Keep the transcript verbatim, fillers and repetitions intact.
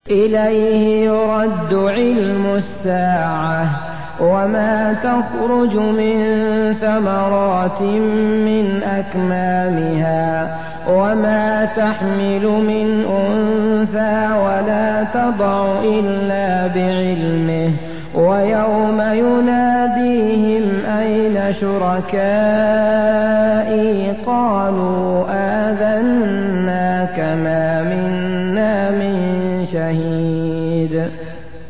إليه يرد علم الساعة وما تخرج من ثمرات من أكمامها وما تحمل من أنثى ولا تضع إلا بعلمه ويوم يناديهم أين شركائي قالوا